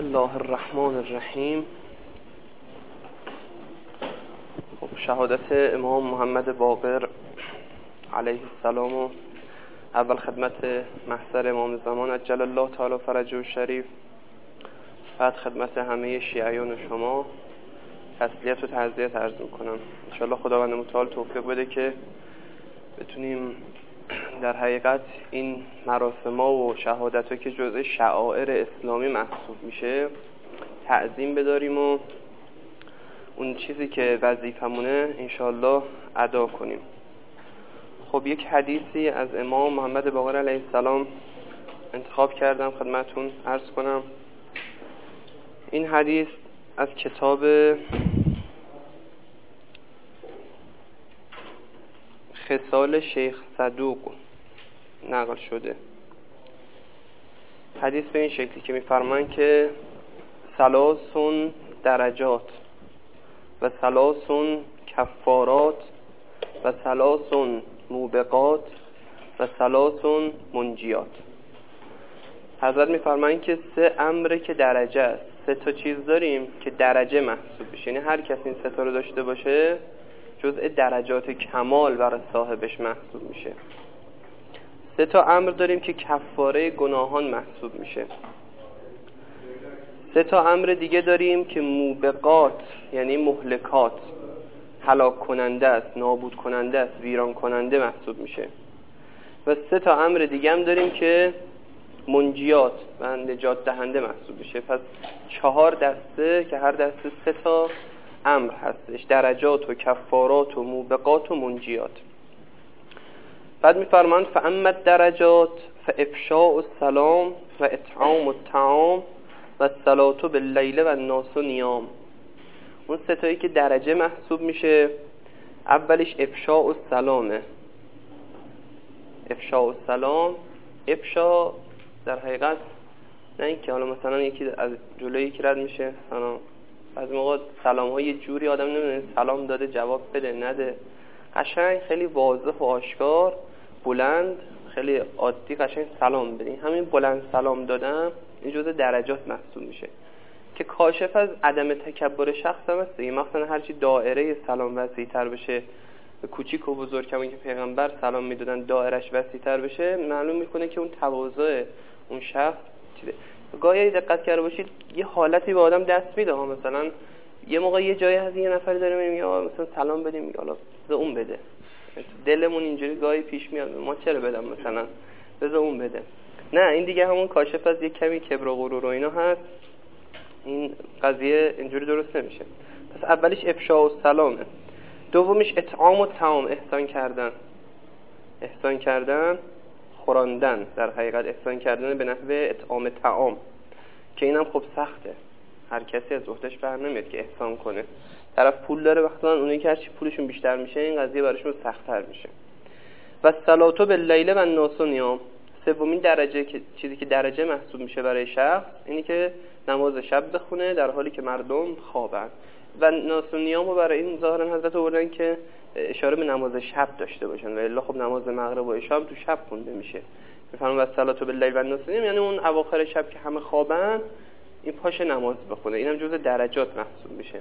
الله الرحمن الرحیم. شهادت امام محمد باقر علیه السلام و اول خدمت محضر امام زمان عجل الله تعالی فرجه الشریف، بعد خدمت همه شیعیان و شما تسلیت و تعزیت عرض میکنم. انشاءالله خداوند متعال توفیق بده که بتونیم در حقیقت این مراسم‌ها و شهادت‌ها که جزء شعائر اسلامی محسوب میشه تعظیم بداریم و اون چیزی که وظیفمونه انشاءالله ادا کنیم. خب یک حدیثی از امام محمد باقر علیه السلام انتخاب کردم خدمتون عرض کنم. این حدیث از کتاب خصال شیخ صدوق نقل شده. حدیث به این شکلی که می‌فرمایند که ثلاث درجات و ثلاث کفارات و ثلاث موبقات و ثلاث منجیات. حضرت می‌فرمایند که سه امر که درجه است، سه تا چیز داریم که درجه محسوب بشه، یعنی هر کسی این سه تا رو داشته باشه جزء درجات کمال برای صاحبش محسوب میشه. سه تا امر داریم که کفاره گناهان محسوب میشه. سه تا امر دیگه داریم که موبقات یعنی مهلکات، هلاک کننده است، نابود کننده است، ویران کننده محسوب میشه. و سه تا امر دیگه هم داریم که منجیات و نجات دهنده محسوب میشه. پس 4 دسته که هر دسته 3 تا امر هستش، درجات و کفارات و موبقات و منجیات. بعد میفرماند فاما الدرجات فافشاء السلام و اطعام الطعام و الصلاة باللیل و الناس نیام. اون 3 تایی که درجه محسوب میشه، اولیش افشاء السلامه. افشاء السلام، افشا در حقیقت نه اینکه حالا مثلا یکی از جلوی یکی رد میشه سلام، بعضی موقع سلام ها یه جوری آدم نمیدونه سلام داده جواب بده نده، قشنگ خیلی واضح و آشکار بلند خیلی عادی قشنگ سلام بدین. همین بلند سلام دادن این جزء درجات محسوب میشه که کاشف از عدم تکبر شخص هم هست. مثلا هرچی دایره سلام وسیع‌تر بشه، کوچیک و بزرگ کما که پیغمبر سلام میدادن دایرش وسیع‌تر بشه، معلوم میکنه که اون تواضع اون شخص چیه. گاهی دقت کرده باشید یه حالتی به آدم دست میده ها، مثلا یه موقع یه جایی از یه نفری داره میگه مثلا سلام بدیم، میگه حالا بذار اون بده. دلمون اینجوری گاهی پیش میاد ما چرا بدم، مثلا بذار اون بده. نه، این دیگه همون کاشف از یه کمی کبر و غرور و اینا هست. این قضیه اینجوری درست نمیشه. پس اولیش افشاء السلامه، دومیش اطعام الطعام، احسان کردن خوراندن، در حقیقت احسان کردن به نحو اطعام طعام که اینم خب سخته، هر کسی از عهده‌اش بر نمیاد که احسان کنه. طرف پول داره، وقتا اونایی که هرچی پولشون بیشتر میشه این قضیه براشون سخت‌تر میشه. و الصلاة باللیل و الناس نیام، سومین درجه که چیزی که درجه محسوب میشه برای شخص اینی که نماز شب بخونه در حالی که مردم خوابن. و ناس نیامو برای این ظاهرا حضرت آوردن که اشاره به نماز شب داشته باشن و الا خب نماز مغرب و عشا تو شب خونده میشه. میفهمم الصلاة باللیل و الناس نیام یعنی اون اواخر شب که همه خوابن این پاشه نماز بخونه، اینم جزء درجات محسوب میشه.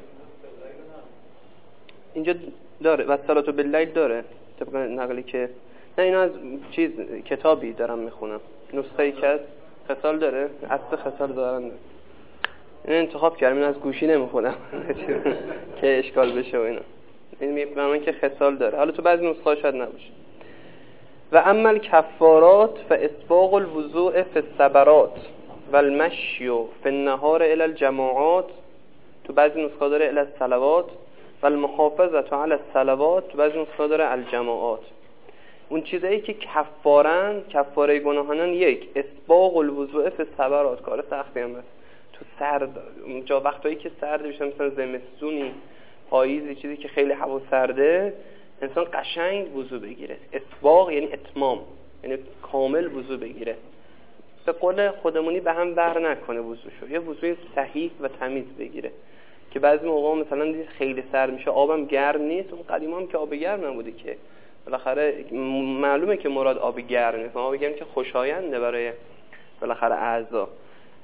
اینجا داره و الصلاة باللیل داره طبق نقلی که نه، اینا از چیز کتابی دارم میخونم، نسخه‌ای که از خصال داره، اصل خصال دارن، این انتخاب کردم، این از گوشی نمیخونم که اشکال بشه و اینا. این میفهمن که خصال داره، حالا تو بعضی نسخه‌ها شاید نباشه. و اما الکفارات فاسباغ الوضوء فی الصبرات و المشی فی النهار الی الجماعات، تو بعضی نسخه‌ها داره الی الصلوات و المحافظه علی الصلوات، تو بعضی نسخه‌ها داره الجماعات. اون چیزایی که کفاره گناهانن، یک اسباغ الوضوء فی الصبرات، کار سختی هم هست تو سرد، اونجا وقتایی که سرد میشه مثلا زمستونی پاییزی چیزی که خیلی هوا سرده، انسان قشنگ وضو بگیره. اسباغ یعنی اتمام، یعنی کامل وضو بگیره، به قول خودمونی به هم بر نکنه وضوشو، یه وضوی صحیح و تمیز بگیره. که بعضی موقع مثلا خیلی سرد میشه آبم گرم نیست، اون قدیما هم که آب گرم نبوده که، بالاخره معلومه که مراد آب گرم نیست، آب گرم که خوشاینده برای بالاخره اعضا.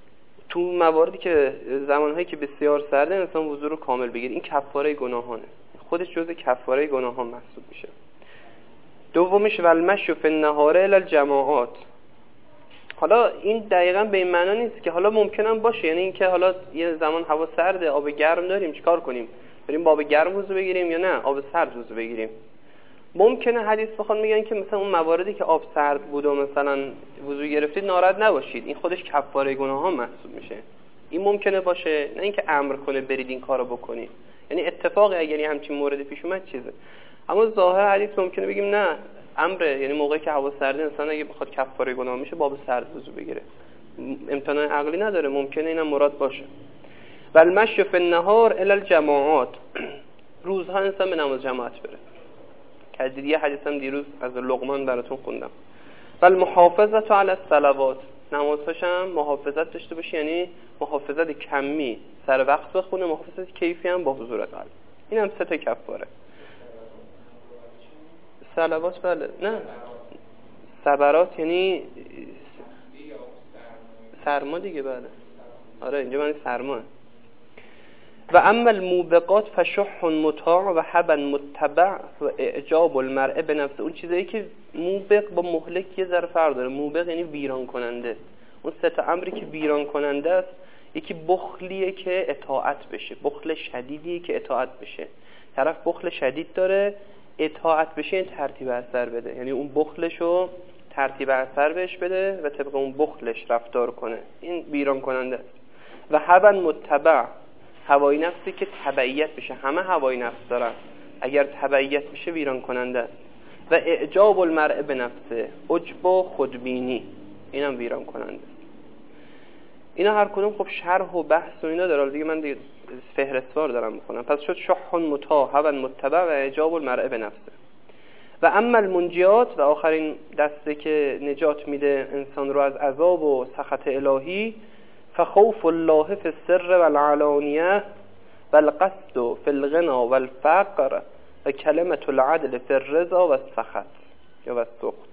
تو مواردی که زمانهایی که بسیار سرده انسان وضو رو کامل بگیره، این کفاره گناهانه، خودش جزء کفاره گناهان محسوب میشه. دومیش والمشی فی النهار الی الجماعات. حالا این دقیقاً به این معنا نیست که حالا ممکنم باشه، یعنی اینکه حالا یه زمان هوا سرده، آب گرم داریم، چیکار کنیم؟ بریم با آب گرم وضو بگیریم یا نه آب سرد وضو بگیریم؟ ممکنه حدیث بخوان میگن که مثلا اون مواردی که آب سرد بود و مثلا وضو گرفتید ناراحت نباشید، این خودش کفاره گناهان محسوب میشه. این ممکنه باشه، نه اینکه امر کنه برید این کارو بکنید. یعنی اتفاقی اگر همچین موردی پیش اومد چیزه. اما ظاهر حدیث ممکنه بگیم نه امره، یعنی موقعی که هوا سرده انسان اگه بخواد کفاره گناه میشه با آب سرد وضو بگیره، امتناع عقلی نداره، ممکنه اینم مراد باشه. والمشی فی النهار الی الجماعات، روزها انسان به نماز جماعت بره. که یه حدیث هم دیروز از لقمان براتون خوندم. والمحافظت علی الصلوات، نمازهاش هم محافظت داشته باشه، یعنی محافظت کمی سر وقت بخونه، محافظت کیفی هم با حضور قلب. این هم 3 کفاره. صلوات بله، نه صبرات یعنی سرما دیگه، بله آره اینجا معنی سرما. و اما الموبقات فشح مطاع و حبا متبع و اعجاب المرء بنفسه. اون چیزایی که موبق با مهلک یه ذره فرق داره. موبق یعنی ویران کننده. اون 3 امری که ویران کننده است، یکی بخلیه که اطاعت بشه، بخل شدیدیه که اطاعت بشه. طرف بخل شدید داره، اطاعت بشه این ترتیب اثر بده، یعنی اون بخلشو ترتیب اثر بهش بده و طبق اون بخلش رفتار کنه، این ویران کننده است. و حبا متبع، هوای نفسی که تبعیت بشه، همه هوای نفس دارن، اگر تبعیت بشه ویران کننده است. و اعجاب المرء به نفسه، عجب و خودبینی، اینم ویران کننده است. اینا هر کدوم خب شرح و بحث و اینا داره، دیگه من دیگه فهرستوار دارم میخونم. پس شد شح مطاع حبا متبع و اعجاب المرء به نفسه. و اما المنجیات، و آخرین دسته که نجات میده انسان رو از عذاب و سخط الهی، فخوف الله فی السر والعلانیه والقصد فی الغنا والفقر و کلمت العدل فی الرضا والسخط یا والسخط.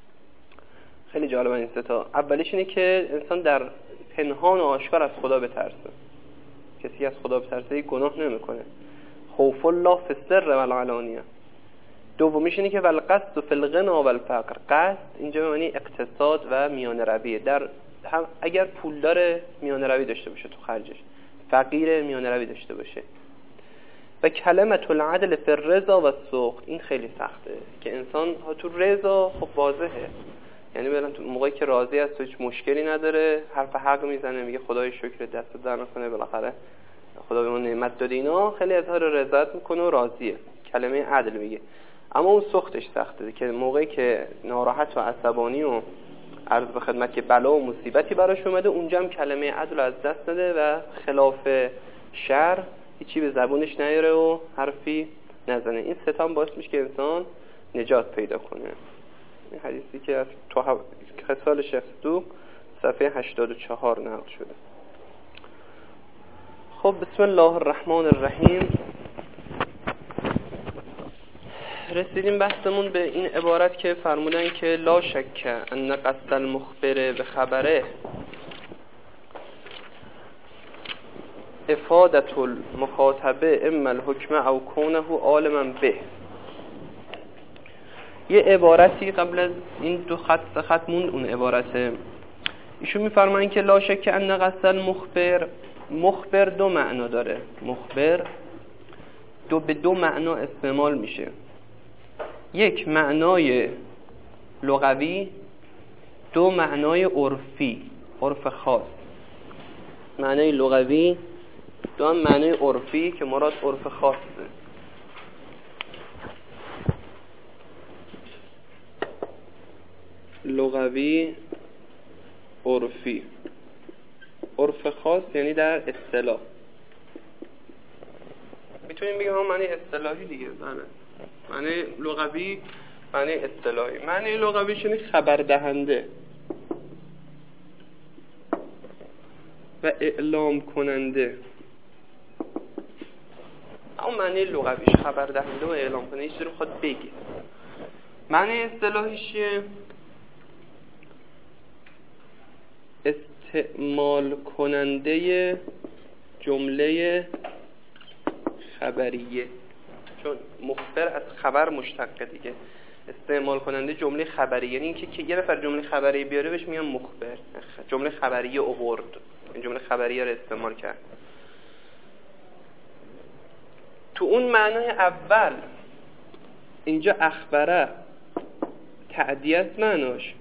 خیلی جالب این 3 تا. اولیش اینه که انسان در پنهان و آشکار از خدا بترسه. کسی از خدا بترسه گناه نمیکنه. خوف الله فی السر والعلانیه. دومیش اینه که والقصد فی الغنا والفقر. قصد اینجا معنی اقتصاد و میانه رویه، در اگر پول داره میانه روی داشته باشه تو خرجش، فقیر میانه روی داشته باشه. و کلمت العدل فی الرضا والسخط، این خیلی سخته که انسان تو رضا خب واضحه، یعنی مثلا تو موقعی که راضی است و هیچ مشکلی نداره حرف حق میزنه، میگه خدای شکر دست در نکنه، بالاخره خدا به ما نعمت داده، اینا خیلی اظهار رضایت میکنه و راضیه، کلمه عدل میگه. اما اون سختش سخته که موقعی که ناراحت و عصبانی و عرض به خدمت که بلا و مصیبتی براش اومده، اونجا هم کلمه عدل از دست نده و خلاف شر هیچی به زبونش نیاره و حرفی نزنه. این 3 تا باعث میشه که انسان نجات پیدا کنه. این حدیثی که از خصال شیخ صدوق صفحه 84 نقل شده. خب بسم الله الرحمن الرحیم. رسیدیم بحثمون به این عبارت که فرمودن که لا شک ان قصد المخبر به خبره افادت المخاطبه اما الحکم او کونه عالما به. یه عبارتی قبل از این 2 خط موند، اون عبارته ایشون میفرمایند که لا شک ان قصد المخبر، مخبر 2 معنا داره، مخبر به 2 معنا استعمال میشه. یک معنای لغوی، 2 معنای عرفی، عرف خاص. معنای لغوی، 2 معنای عرفی که مراد عرف خاصه. لغوی، عرفی. عرف خاص یعنی در اصطلاح. میتونیم بگیم هم معنی اصطلاحی دیگه، بله. معنی لغوی، معنی اصطلاحی. معنی لغوی شنی خبر دهنده و اعلام کننده. اون معنی لغویش خبر دهنده و اعلام کننده، یه چیزی رو خود بگه. معنی اصطلاحیش استعمال کننده جمله خبریه، چون مخبر از خبر مشتقه دیگه. استعمال کننده جمله خبریه یعنی اینکه که یه نفر جمله خبریه بیاره بهش میگن مخبر. جمله خبریه آورد، این جمله خبریه رو استعمال کرد. تو اون معنای اول اینجا اخبره تعدیه است معناش،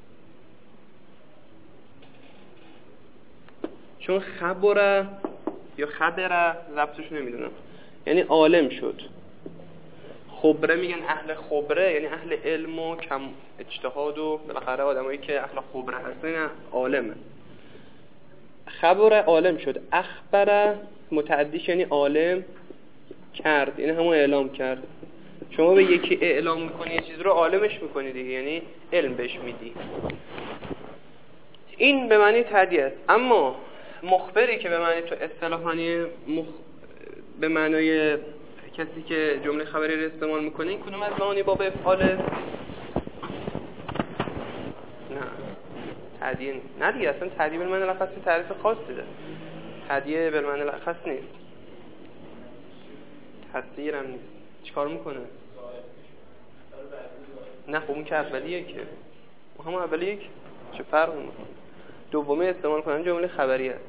چون خبره یا خبره ضبطش نمیدونم یعنی عالم شد. خبره میگن اهل خبره یعنی اهل علم و کم اجتهاد و بالاخره آدمایی که اهل خبره هستن عالمه. خبره عالم شد، اخبره متعدیش یعنی عالم کرد، یعنی همون اعلام کرد. شما به یکی اعلام میکنی یه چیز رو عالمش میکنی دیگه، یعنی علم بهش میدی. این به معنی تعدیه است. اما مخبری که به معنی تو اصطلاحاً به معنای کسی که جمله خبری رو استعمال میکنه، این کدوم از معانی باب افعاله؟ نه تعدیه نه دیگه، اصلا تعدیه به معنی لخص تعریف خاصی ده. تعدیه به معنی لخص نیست، تصدیر هم نیست. چیکار میکنه؟ نه خب اون که اولیه، که همون اولیه که چه فرق میکنه؟ دومی استعمال کنن جمله خبری است.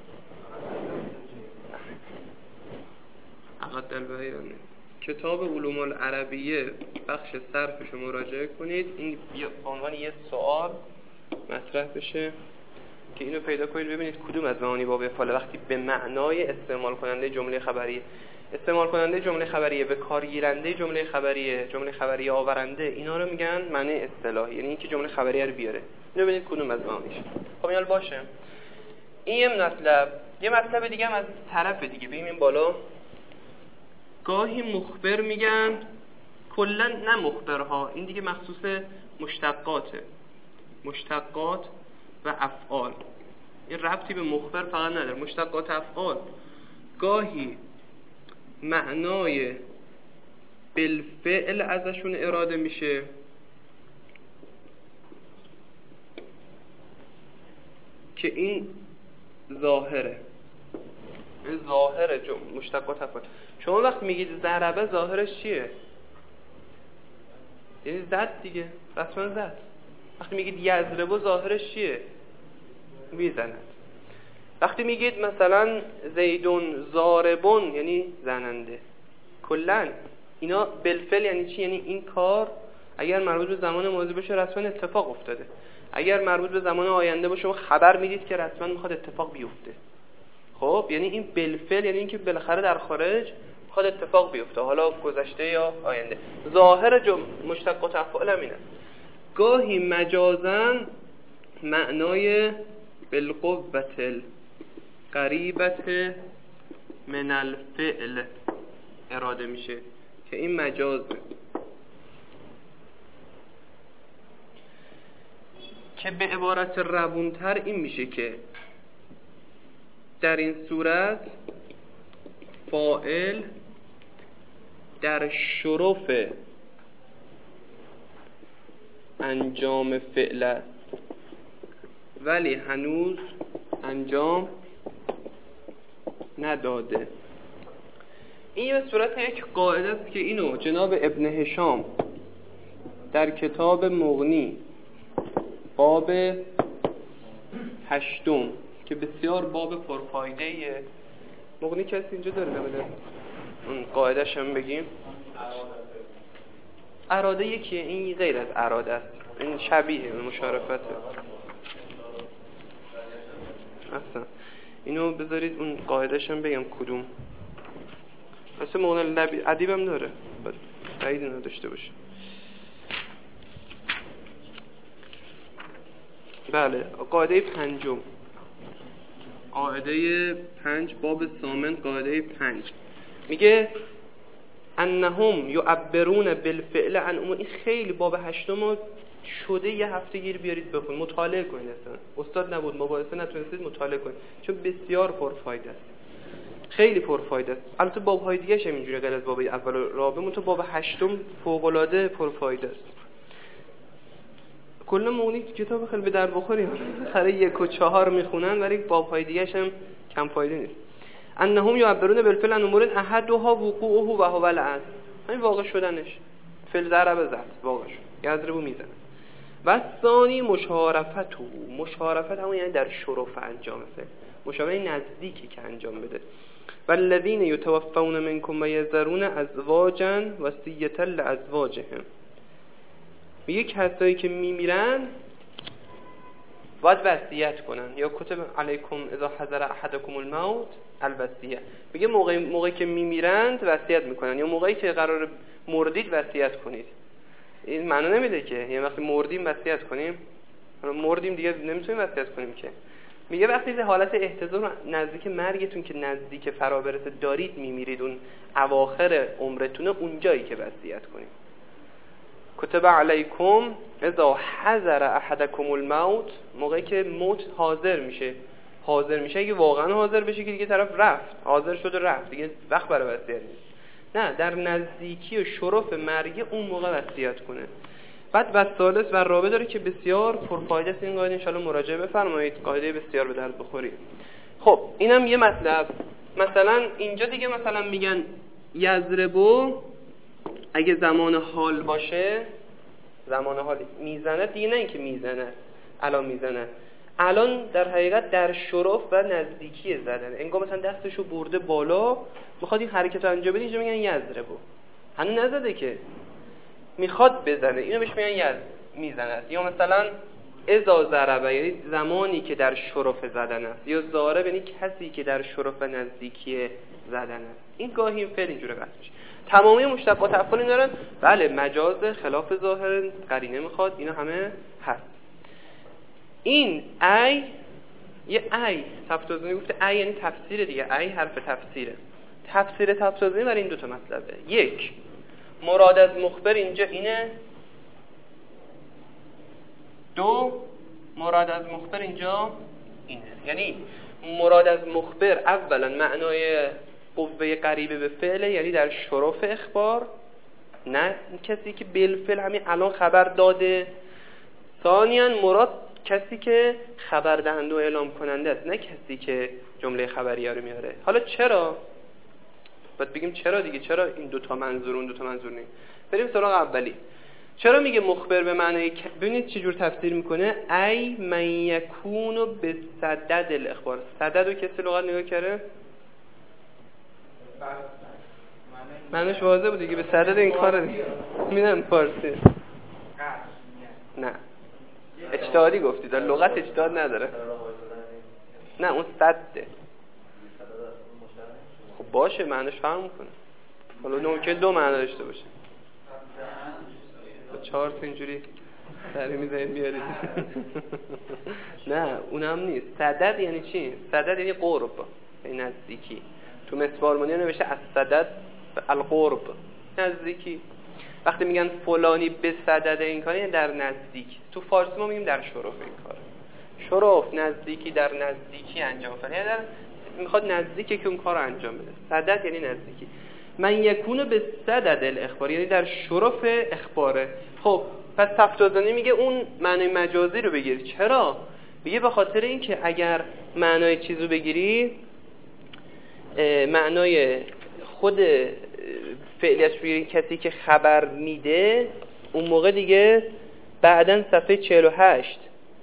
عقد دلبهی کتاب علوم العربیه بخش صرفش رو مراجعه کنید. این به عنوان یه سوال مطرح بشه که اینو پیدا کنید ببینید کدوم از معانی باب افعال وقتی به معنای استعمال کننده جمله خبریه. استعمال کننده جمله خبریه، به کار گیرنده جمله خبریه، جمله خبریه آورنده، اینا رو میگن معنی اصطلاحی، یعنی اینکه جمله خبریه رو بیاره. اینو ببینید کدوم از معانیش. خب اینا باشه. این یه مطلب دیگه هم از طرف دیگه ببینیم این بالا. گاهی مخبر میگن، کلا نه مخبرها، این دیگه مخصوص مشتقاته، مشتقات و افعال. این ربطی به مخبر فقط نداره، مشتقات افعال. گاهی معنای بالفعل ازشون اراده میشه، که این ظاهره، این ظاهره مشتقات افعال. شما وقتی میگید ضربه ظاهرش چیه؟ یعنی زد دیگه، رسما زد. وقتی میگید یضرب ظاهرش چیه؟ میزند. وقتی میگید مثلا زیدون ضاربون یعنی زننده. کلا اینا بالفعل یعنی چی؟ یعنی این کار اگر مربوط به زمان ماضی باشه رسما اتفاق افتاده، اگر مربوط به زمان آینده باشه شما خبر میدید که رسما میخواد اتفاق بیفته. خب یعنی این بالفعل یعنی اینکه بالاخره در خارج میخواد اتفاق بیفته، حالا گذشته یا آینده. ظاهر مشتقات افعال هم اینه. گاهی مجازن معنای بالقوة قریبت من الفعل اراده میشه که این مجازه، که به عبارت روونتر این میشه که در این صورت فاعل در شرف انجام فعل است ولی هنوز انجام نداده. این به صورت یک قاعده است که اینو جناب ابن هشام در کتاب مغنی باب 8 که بسیار باب پرفایده‌ایه. مغنی کسی اینجا داره بده اون قاعده‌ش هم بگیم. اراده یکیه، این غیر از اراده است، این شبیه مشارفته. اصلا اینو بذارید اون قاعده‌ش هم بگم کدوم. اصلا مغنی ادیب هم داره، بعید نداشته باشه. بله، قاعده 5، قاعده 5 باب ثامن قاعده 5 میگه انهم یعبرون بالفعل عن امور. این خیلی باب 8 شده، یه هفته گیر بیارید بخونید، مطالعه کنید. اصلا استاد نبود مباحثه نتونستید مطالعه کنید چون بسیار پرفایده است، خیلی پرفایده است. البته باب های دیگه هم اینجوری غیر از باب اول و رابع، تو باب 8 فوق العاده پرفایده است. کلا مونی کتاب خیلی به در بخوری خره 1 و 4 میخونن ولی باب‌های دیگه‌ش هم کم فایده نیست. انهم یعبرون بالفعل عن امور احدها وقوعه و هو العصر، همین واقع شدنش، فعل ضرب زد واقع شد، یضربو میزنه. و ثانی مشارفت همون یعنی در شرف انجام فعل، مشابه نزدیکی که انجام بده. والذین یتوفون منکم و یذرون ازواجا وصیة لازواجهم، میگه کسایی که میمیرن باید وصیت کنن، یا کتب علیکم اذا حضر احدکم الموت الوصیه، میگه موقعی که میمیرند وصیت میکنن، یا موقعی که قرار مردید وصیت کنید. این معنی نمیده که یعنی وقتی مردیم وصیت کنیم، مردیم دیگه نمیتونیم وصیت کنیم که. میگه وقتی به حالت احتضار نزدیک مرگتون که نزدیک فرا برسه دارید میمیرید، اون اواخر عمرتونه، اونجایی که وصیت کنید. کتب علیکم اذا حضر احدکم الموت، موقعی که موت حاضر میشه اگه واقعا حاضر بشه که دیگه طرف رفت، حاضر شد و رفت دیگه، وقت برای وصیت نیست. نه، در نزدیکی و شرف مرگ اون موقع وصیت کنه. بعد ثالث و رابع داره که بسیار پرفایده است، این قاعده ان شاءالله مراجعه بفرمایید، قاعده بسیار به درد بخوری. خب اینم یه مطلب. مثلا اینجا دیگه مثلا میگن یضربو اگه زمان حال باشه، زمان حال میزنه دیگه، نه اینکه میزنه الان میزنه، الان در حقیقت در شرف و نزدیکی زدن، انگار مثلا دستشو برده بالا میخواد این حرکت رو انجام بده، اینجا میگن یضربو، هنوز نزده که میخواد بزنه، اینو بهش میگن میزنه. یا مثلا اذا ضربه یعنی زمانی که در شرف زدن است، یا ضارب یعنی کسی که در شرف و نزدیکی زدن است. این گاهی این فعل اینجوری قطع میشه. تمامی مشتقات افعال این دارن بله مجاز، خلاف ظاهر، قرینه میخواد، اینا همه هست. این ای یه ای تفسیری گفته، ای یعنی تفسیر دیگه، ای حرف تفسیره. تفسیر تفسیری برای این 2 تا مطلبه. یک، مراد از مخبر اینجا اینه. 2، مراد از مخبر اینجا اینه. یعنی مراد از مخبر اولا معنای قوه قریبه به فعله، یعنی در شرف اخبار، نه کسی که بالفعل همین الان خبر داده. ثانیاً مراد کسی که خبر دهنده و اعلام کننده است، نه کسی که جمله خبریه رو میاره. حالا چرا؟ باید بگیم چرا دیگه، چرا این 2 تا منظور اون 2 تا منظور نیست. بریم سراغ اولی. چرا میگه مخبر به معنای ببینید چه جور تفسیر میکنه، ای من یکونو به صدد الاخبار. صدد رو کسی لغت نگاه کرده؟ معنیش واضحه بود دیگه، به صدد این کار میدن فارسی. نه اجتهادی گفتی، در لغت اجتهاد نداره. نه اون صده. خب باشه معنیش فهم میکنه، حالا ممکن 2 معنی داشته باشه. 4 تا اینجوری سری میزنید بیارید. نه اونم نیست. صدد یعنی چی؟ صدد یعنی قرب، یعنی نزدیکی. تو مسوارمانی نوشته از صدد القرب، نزدیکی. وقتی میگن فلانی به صدد این کاری، یعنی در نزدیک. تو فارسی ما میگیم در شرف این کار. شرف نزدیکی، در نزدیکی انجام بده، یعنی در میخواد نزدیکی که اون کار انجام بده. صدد یعنی نزدیکی. من یکونه به صدد الاخبار، یعنی در شرف اخباره. خب پس تفتازانی میگه اون معنی مجازی رو بگیر. چرا؟ میگه به خاطر این که اگر معنای چیزو بگیری، معنای خود فعلیش بگیری، کسی که خبر میده، اون موقع دیگه بعدن صفحه 48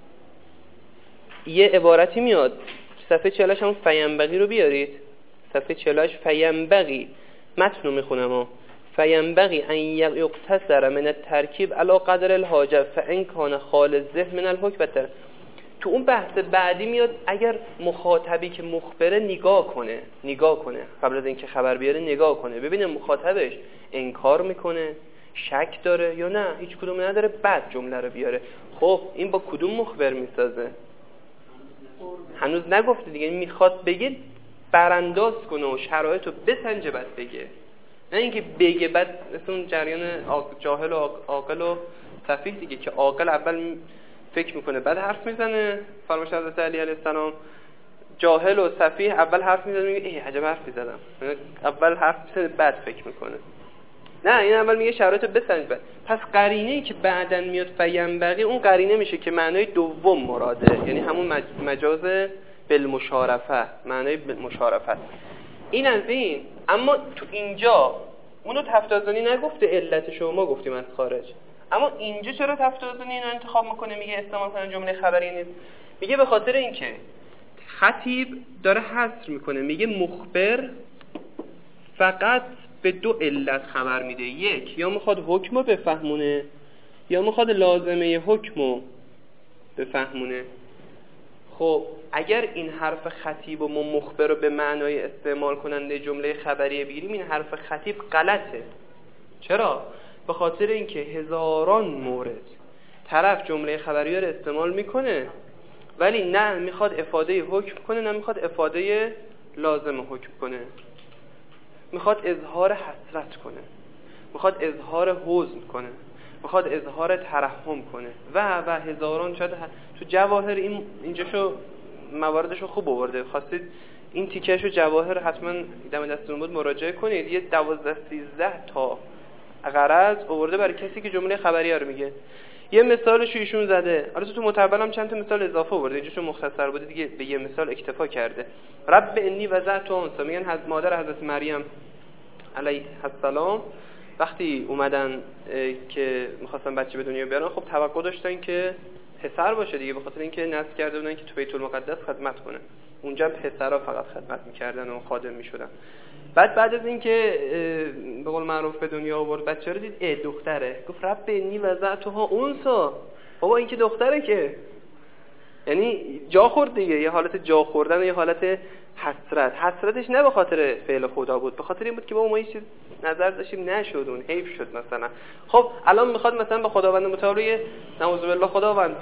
یه عبارتی میاد، صفحه 48 همون فینبغی رو بیارید، صفحه 48 فینبغی، متن رو میخونم فینبغی ان یقتصر من الترکیب علی قدر الحاجه فان کان خال الذهن من الحکم. تو اون بحث بعدی میاد اگر مخاطبی که مخبره نگاه کنه قبل از اینکه خبر بیاره، نگاه کنه ببینه مخاطبش انکار میکنه، شک داره یا نه هیچ کدوم نداره، بعد جمله رو بیاره. خب این با کدوم مخبر میسازه؟ هنوز نگفته دیگه، میخواد بگه برانداز کنه و شرایط رو بسنجه بعد بگه، نه اینکه بگه بعد مثل اون جریان جاهل و عاقل و سفیه دیگه، که عاقل اول فکر میکنه بعد حرف میزنه، فرمایش حضرت علی علیه السلام. جاهل و سفیه اول حرف میزنه میگه ای عجب حرفی زدم، اول حرف میزنه بعد فکر میکنه. نه این اول میگه شرایط بسنج بعد. پس قرینه‌ای که بعداً میاد فینبغی، اون قرینه میشه که معنای دوم مراده، یعنی همون مجاز بالمشارفه، معنای مشارفت. این از این. اما تو اینجا اونو تفتازانی نگفته علتشو، ما گفتیم از خارج. اما اینجا چرا تفتازانی اینو انتخاب میکنه میگه استعمال کنه جمله خبری نیست؟ میگه به خاطر اینکه خطیب داره حصر میکنه، میگه مخبر فقط به دو علت خبر میده. یک، یا میخواد حکمو بفهمونه یا میخواد لازمه حکمو بفهمونه. خب اگر این حرف خطیب و مخبر رو به معنای استعمال کننده جمله خبریه بگیریم، این حرف خطیب غلطه. چرا؟ به خاطر اینکه هزاران مورد طرف جمله خبریه رو استعمال میکنه ولی نه میخواد افاده حکم کنه نه میخواد افاده لازم حکم کنه، میخواد اظهار حسرت کنه، میخواد اظهار حزن کنه، میخواد اظهار ترحم کنه و هزاران. شاید تو جواهر اینجاشو مواردشو خوب آورده، خواستید این تیکهشو جواهر حتما دم دستتون بود مراجعه کنید. یه 12-13 تا غرض آورده برای کسی که جمله خبریه رو میگه. یه مثالشو ایشون زده، البته تو متول هم چند تا مثال اضافه آورده، اینجاشو مختصر بوده دیگه، به یه مثال اکتفا کرده. رب انی وضعت انثی، میگن مادر حضرت مریم علیه السلام وقتی اومدن که می‌خواستن بچه به دنیا بیارن، خب توقع داشتن که پسر باشه دیگه، به خاطر اینکه نذر کرده بودن که تو بیت المقدس خدمت کنه. اونجا پسرا فقط خدمت می‌کردن و خادم می‌شدن. بعد از اینکه به قول معروف به دنیا آورد بچه رو دید دختره، گفت رب انی وضعتها انثی. بابا این که دختره که، یعنی جا خورد دیگه، یه حالت جا خوردن و یه حالت حسرتش نه به خاطر فعل خدا بود، به خاطر این بود که بابا ما یه چیز نظر داشتیم نشد، اون حیف شد مثلا. خب الان میخواد مثلا به خداوند متعال نعوذ بالله خداوند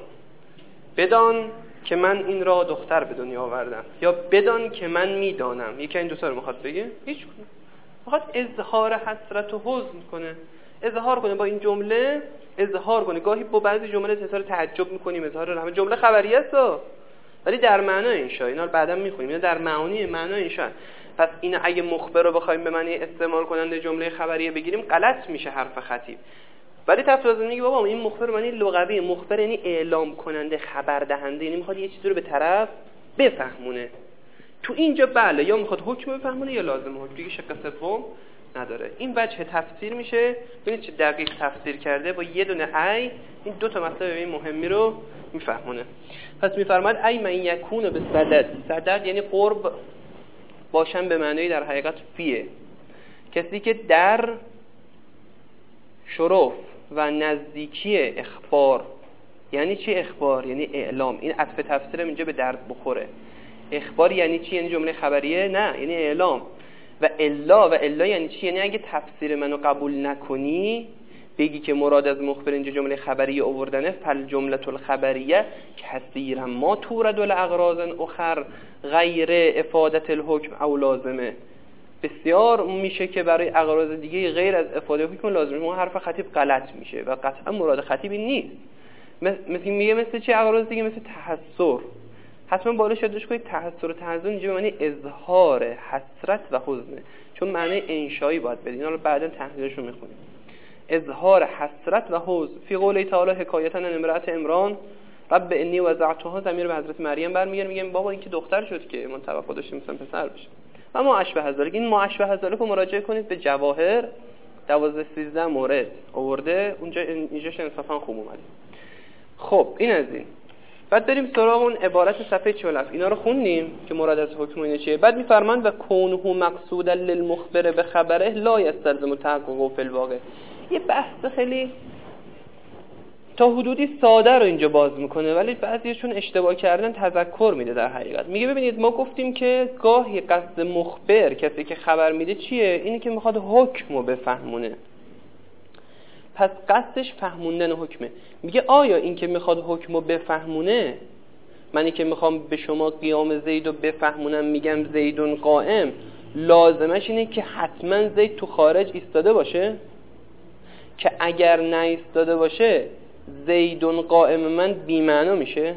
بدان که من این را دختر به دنیا آوردم، یا بدان که من میدانم. یکی این دو تا رو میخواد بگه، هیچ کنه، میخواد اظهار حسرت و حزن کنه، اظهار کنه با این جمله، اظهار کنه. گاهی با بعضی جمله اظهار تعجب میکنیم، اظهار رحمت، جمله خبریه است ولی در معنای انشا، اینا رو بعدا میخونیم، اینا در معنی انشا. پس این اگه مخبر رو بخوایم به معنی استعمال کننده جمله خبریه بگیریم غلط میشه حرف خطیب. ولی تفسیر میگه بابا این مخبر معنی لغوی، مخبر یعنی اعلام کننده، خبر دهنده، یعنی میخواد یه چیزی رو به طرف بفهمونه. تو اینجا بله، یا میخواد حکم بفهمونه یا لازم حکم، دیگه شق سوم نداره. این وجه تفسیر میشه. ببینید چه دقیق تفسیر کرده، با یه دونه ای این دو تا مسئله این مهمی رو میفهمونه. پس میفرماد ای من یکون به صدد یعنی قرب باشن، به معنی در حقیقت فیه، کسی که در شرف و نزدیکی اخبار. یعنی چی اخبار؟ یعنی اعلام. این عطف تفسیرم اینجا به درد بخوره. اخبار یعنی چی؟ یعنی جمله خبریه؟ نه، یعنی اعلام. و الا یعنی چی؟ یعنی اگه تفسیر منو قبول نکنی، بگی که مراد از مخبر اینجا جمله خبریه آوردنه، فل جمله الخبریه کثیرا ما تورد الاغراض اخر غیر افادت الحکم او لازمه. بسیار میشه که برای اغراض دیگه غیر از افاده حکم لازمه اون حرف خطیب غلط میشه و قطعا مراد خطیب این نیست. مثل چه اغراض دیگه؟ مثل تحسر. حتما بالا یادداشت کنید تحسر و تحزن اینجا به معنی اظهار حسرت و حزن، چون معنی انشایی باید بدین. حالا بعدا تحلیلش رو میخونیم. اظهار حسرت و حزن. فی قوله تعالی حکایتا عن امرأة عمران رب انی وضعتها، ضمیر به حضرت مریم برمیگره، میگه بابا این که دختر شد که من توقع داشتیم مثلا پسر بشه. و ما اشبه ذلک، این ما اشبه ذلک رو مراجعه کنید به جواهر 12-13 مورد آورده اونجا، اینجاش انصافا خوب اومده. خب این از این. بعد بریم سراغ اون عبارت صفحه 47. اینا رو خوندیم که مراد از حکم اینه چیه. بعد میفرمایند و کونه مقصودا للمخبر به خبره لا یستلزم تحقق فی الواقع. یه بحث خیلی تا حدودی ساده رو اینجا باز میکنه، ولی بعضیشون اشتباه کردن تذکر میده. در حقیقت میگه ببینید ما گفتیم که گاهی قصد مخبر، کسی که خبر میده چیه؟ اینی که میخواد حکمو بفهمونه. پس قصدش فهموندن حکمه. میگه آیا این که میخواد حکمو بفهمونه، منی که میخوام به شما قیام زیدو بفهمونم میگم زیدون قائم، لازمش اینه که حتما زید تو خارج ایستاده باشه؟ که اگر نه ایستاده باشه زیدون قائم من بی‌معنا میشه؟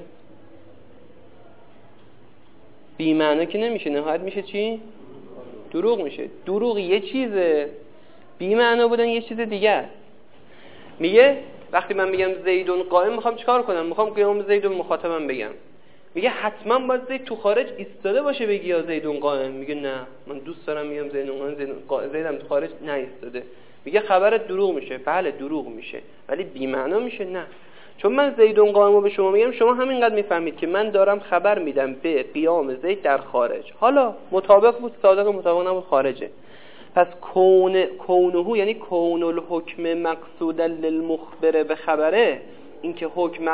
بی‌معنا که نمیشه، نهایت میشه چی؟ دروغ میشه. دروغ یه چیزه، بی معنا بودن یه چیز دیگه است. میگه وقتی من میگم زیدون قائم میخوام چیکار کنم؟ میخوام قیام زیدون مخاطبم بگم. میگه حتما باید زید تو خارج ایستاده باشه بگی یا زیدون قائم. میگه نه، من دوست دارم میگم زیدون قائم، زیدم تو خارج نه ایستاده. میگه خبرت دروغ میشه. بله دروغ میشه، ولی بی معنا میشه؟ نه، چون من زیدون قائم رو به شما میگم، شما همینقدر میفهمید که من دارم خبر میدم به قیام زید در خارج. حالا مطابق بود صادق، مطابق نبود خارجه. پس کونه یعنی کون الحکم مقصودا للمخبر به خبره، این که حکم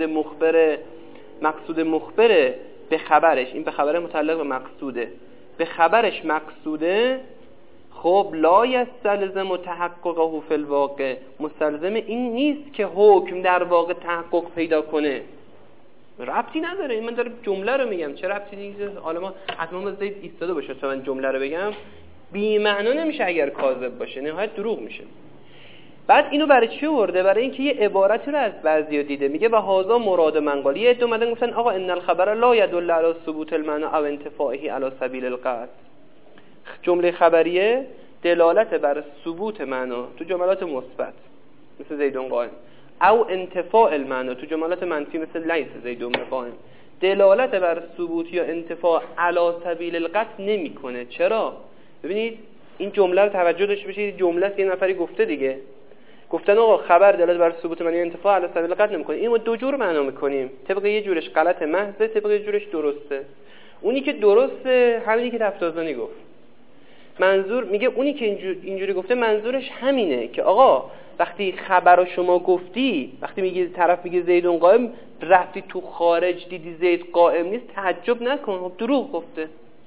مقصود مخبره به خبرش، این به خبره متعلق به مقصوده، به خبرش مقصوده. خب لا یستلزم تحققه فی الواقع، مستلزم این نیست که حکم در واقع تحقق پیدا کنه. ربطی نداره، این من دارم جمله رو میگم، چه ربطی نیست؟ حالا ما حتما باید زید ایستاده باشه تا من جمله رو بگم. بی معنا نمیشه اگر کاذب باشه، نهایت دروغ میشه. بعد اینو برای چی آورده؟ برای اینکه یه عبارتی رو از بعضیا دیده، میگه و هذا مراد من قال. یه عده اومدن گفتن آقا ان الخبر لا يدل على ثبوت المعنى او انتفاعه على سبیل القصد. جمله خبریه دلالت بر ثبوت معنا تو جملات مثبت مثل زیدون قائم، او انتفاع المعنی تو جملات منفی مثل لیس زیدون قائم، دلالت بر ثبوت یا انتفاع علی سبیل القصد نمیکنه. چرا؟ ببینید این جمله رو توجه داشته باشید، جمله است یه نفری گفته دیگه، گفتن آقا خبر دلالت بر ثبوت معنی انتفاع علی سبیل القصد نمیکنه. اینو دو جور معنا میکنیم، طبق یه جورش غلط محض، طبق یه جورش درسته. اونی که درسته همینی که تفتازانی گفت. منظور میگه اونی که اینجوری گفته منظورش همینه که آقا وقتی خبر رو شما گفتی، وقتی میگه طرف میگه زیدون قائم، رفتی تو خارج دیدی زید قائم نیست، تعجب نکن، خب دروغ گفته.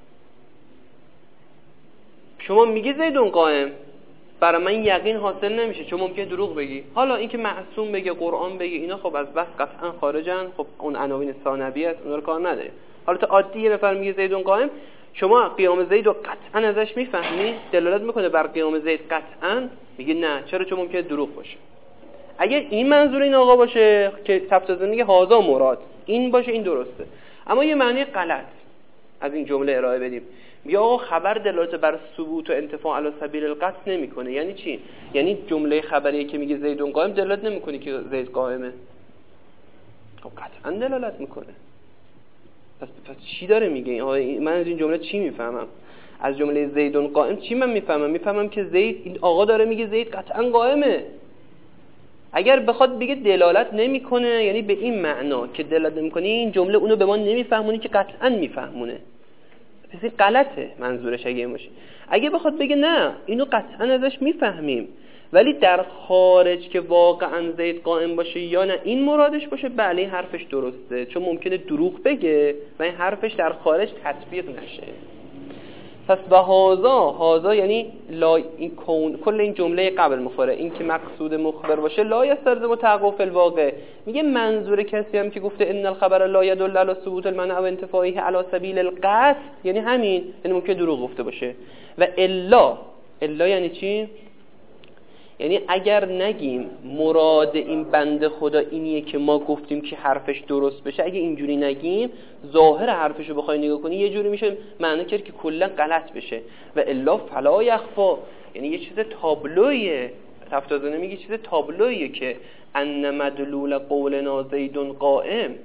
شما میگی زیدون قائم، برای من یقین حاصل نمیشه چون ممکنه دروغ بگی. حالا اینکه معصوم بگه، قرآن بگه، اینا خب از بس قطعا خارجن، خب اون عناوین ثانویه است، اونا رو کار نداره. حالا تا عادی یه نفر میگه زیدون قائم، شما قیام زید رو قطعا ازش میفهمی، دلالت میکنه بر قیام زید قطعا، میگه نه. چرا؟ چون ممکنه دروغ باشه. اگر این منظور این آقا باشه که تفسیر میگه هازا مراد این باشه، این درسته. اما یه معنی غلط از این جمله ارائه بدیم، میگه آقا خبر دلالت بر ثبوت و انتفاع علی سبیل القصد نمیکنه. یعنی چی؟ یعنی جمله خبریه که میگه زیدون قائم دلالت نمیکنه که زید قائمه. خب قطعا دلالت میکنه. پس چی داره میگه؟ من از این جمله چی میفهمم؟ از جمله زیدون قائم چی من میفهمم؟ میفهمم که زید، این آقا داره میگه زید قطعا قائمه. اگر بخواد بگه دلالت نمیکنه، یعنی به این معنا که دلالت نمیکنه، این جمله اونو به ما نمیفهمونی که قطعا میفهمونه. پس این غلطه منظورش اگه باشه. اگه بخواد بگه نه اینو قطعا ازش میفهمیم، ولی در خارج که واقعا زید قائم باشه یا نه این مرادش باشه، بله این حرفش درسته، چون ممکنه دروغ بگه و این حرفش در خارج تطبیق نشه. پس و هازا یعنی لا، این کل این جمله قبل مخبره، این که مقصود مخبر باشه لا یستلزم تحقق فی الواقع. میگه منظور کسی هم که گفته ان الخبر لا يدل على ثبوت المعنى او انتفاعه على سبیل القصد، یعنی همین، یعنی ممکنه دروغ گفته باشه. و الا یعنی چی؟ یعنی اگر نگیم مراد این بنده خدا اینیه که ما گفتیم که حرفش درست بشه، اگه اینجوری نگیم، ظاهر حرفشو بخوای نگاه کنی یه جوری میشه معنی کرد که کلا غلط بشه. و الا فلا یخفا، یعنی یه چیز تابلویه. تفتازانه میگه چیز تابلویه که ان مدلول قولنا زیدون قائم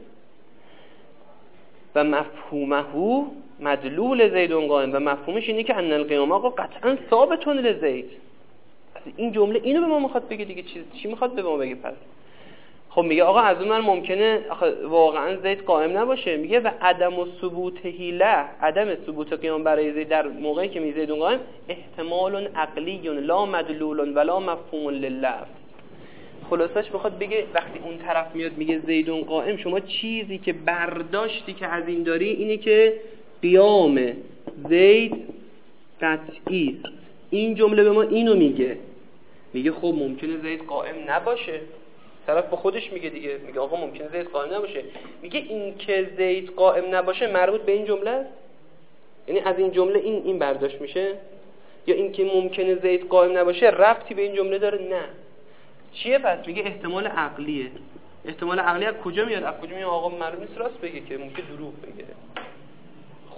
و مفهومه، مدلول زیدون قائم و مفهومش اینه که ان القیام آقا قطعا ثابتون لزید. این جمله اینو به ما میخواد بگه دیگه، چی میخواد به ما بگه؟ پس خب میگه آقا از اون من ممکنه واقعا زید قائم نباشه. میگه و عدم ثبوته له، عدم ثبوت قیام برای زید در موقعی که میگه زیدون قائم احتمال عقلی لا مدلول ولا مفهوم لللفظ. خلاصش میخواد بگه وقتی اون طرف میاد میگه زیدون قائم، شما چیزی که برداشتی که از این داری اینه که قیام زید قطعی. این جمله به ما اینو میگه خب ممکنه زید قائم نباشه. طرف با خودش میگه دیگه، میگه آقا ممکنه زید قائم نباشه. میگه این که زید قائم نباشه مربوط به این جمله است، یعنی از این جمله این برداشت میشه، یا این که ممکنه زید قائم نباشه ربطی به این جمله داره؟ نه. چیه پس؟ میگه احتمال عقلیه. احتمال عقلی از کجا میاد؟ آقا معلوم نیست راست بگه که، ممکنه دروغ بگه.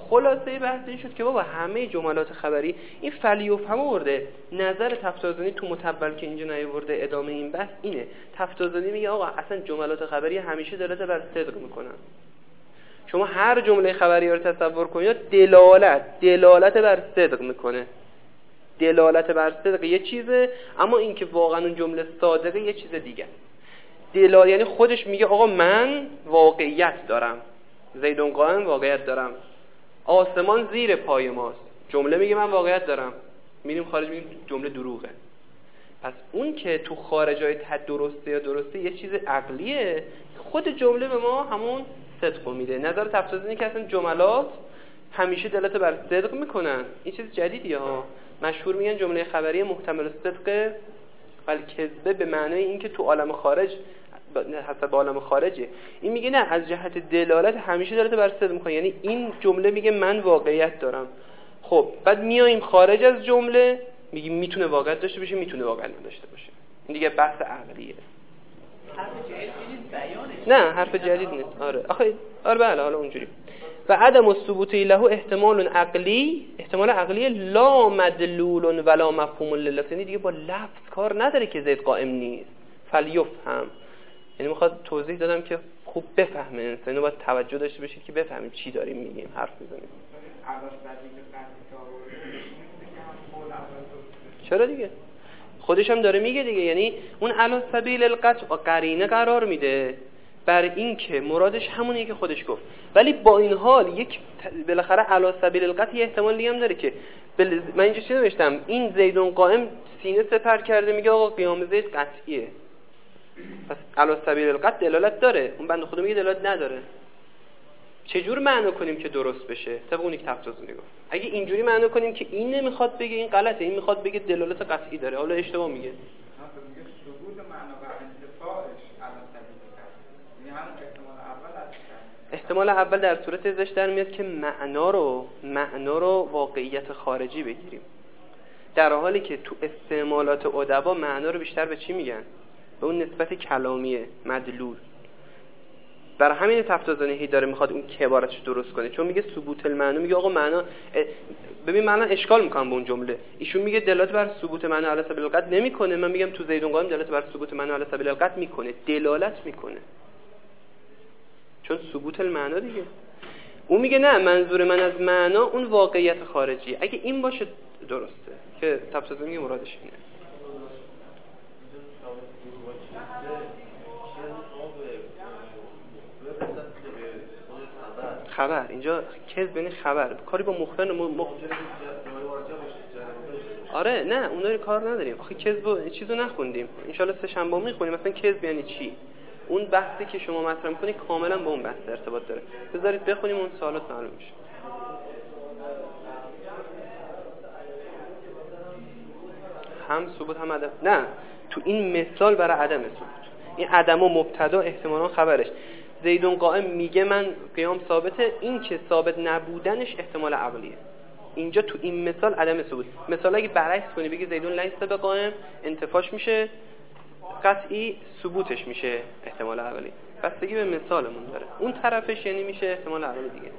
خلاصه بحث این شد که بابا همه جملات خبری این فلیفهم آورده. نظر تفتازانی تو متبل که اینجا نیاورده ادامه این بحث اینه. تفتازانی میگه آقا اصلا جملات خبری همیشه دلالت بر صدق میکنن. شما هر جمله خبری رو تصور کنید دلالت بر صدق میکنه. دلالت بر صدق یه چیزه، اما این که واقعا اون جمله صادقه یه چیز دیگه. یعنی خودش میگه آقا من واقعیت دارم، زیدون قائم واقعیت دارم، آسمان زیر پای ماست. جمله میگه من واقعیت دارم، میریم خارج میگیم جمله دروغه. پس اون که تو خارجای درسته یا درسته یه چیز عقلیه، خود جمله به ما همون صدق میده. نظر تفتازینی که اصلا جملات همیشه دلالت بر صدق میکنن. این چیز جدیدیه ها. مشهور میگن جمله خبری محتمل صدق ولی کذبه، به معنای این که تو عالم خارج حسب عالم خارجه. این میگه نه، از جهت دلالت همیشه دلالت بر صدق میکنه. یعنی این جمله میگه من واقعیت دارم. خب بعد میایم خارج از جمله میگیم میتونه واقعیت داشته باشه، میتونه واقعیت نداشته باشه. این دیگه بحث عقلیه. حرف جدید نیست، بیانش. نه حرف جدید نیست. آره بله، حالا اونجوری. و عدم الثبوت له احتمال عقلی، احتمال عقلی لا مدلول ولا مفهوم للفظ. یعنی دیگه با لفظ کار نداره که زید قائم نیست. فلیفهم، یعنی میخواد توضیح دادم که خوب بفهمه انسان. اینو باید توجه داشته باشید که بفهمیم چی داریم میگیم، حرف میزنیم. چرا دیگه خودش هم داره میگه دیگه. یعنی اون علی سبیل القطع قرینه قرار میده بر این که مرادش همونیه که خودش گفت. ولی با این حال یک بالاخره علی سبیل القطع یه احتمال دیگه هم داره که من اینجا چی نوشتم، این زیدون قائم سینه سپر کرده میگه آقا قیام زید قطعیه. پس علی سبیل القطع دلالت داره، اون بنده خدا میگه دلالت نداره. چجور معنی کنیم که درست بشه؟ طبق اون یک تفتازونی گفت. اگه اینجوری معنی کنیم که این نمیخواد بگه این غلطه، این میخواد بگه دلالت قطعی داره، حالا اشتباه میگه. میگه ثبوت معنا و انتفاعش علی سبیل القطع، یعنی همون احتمال اول هست. احتمال اول در صورت ازش در میاد که معنا رو واقعیت خارجی بگیریم، در حالی که تو استعمالات ادبا معنا رو بیشتر به چی میگن؟ به اون نسبت کلامیه، مدلول. برای همین تفتازانی داره میخواد اون عبارتش درست کنه، چون میگه ثبوت المعنی، میگه آقا معنا ببین معنا اشکال میکنم به اون جمله. ایشون میگه دلالت بر ثبوت معنی علی سبیل القطع نمیکنه، من میگم تو زیدون قائم دلالت بر ثبوت معنی علی سبیل القطع میکنه، دلالت میکنه، چون ثبوت المعنی دیگه. اون میگه نه، منظور من از معنا اون واقعیت خارجی. اگه این باشه درسته که تفتازانی میگه مرادش اینه. خبر اینجا کذب یعنی خبر، کاری با مخبر آره نه اونا رو کار نداریم. آخه کذب چیزو نخوندیم، ان شاء الله سه شنبه میخونیم مثلا کذب یعنی چی. اون بحثی که شما مطرح می‌کنید کاملا با اون بحث ارتباط داره. بذارید بخونیم اون سوالات معلوم میشه. هم ثبوت هم عدم. نه تو این مثال برای عدم ثبوت، این عدم و مبتدا احتمالاً خبرش. زیدون قائم میگه من قیام ثابته، این که ثابت نبودنش احتمال عقلیه. اینجا تو این مثال عدم ثبوت. مثال اگه برعکس کنی بگی زیدون لیس بقائم، انتفاش میشه قطعی، ثبوتش میشه احتمال عقلی. بستگی به مثالمون داره. اون طرفش یعنی میشه احتمال عقلی دیگه.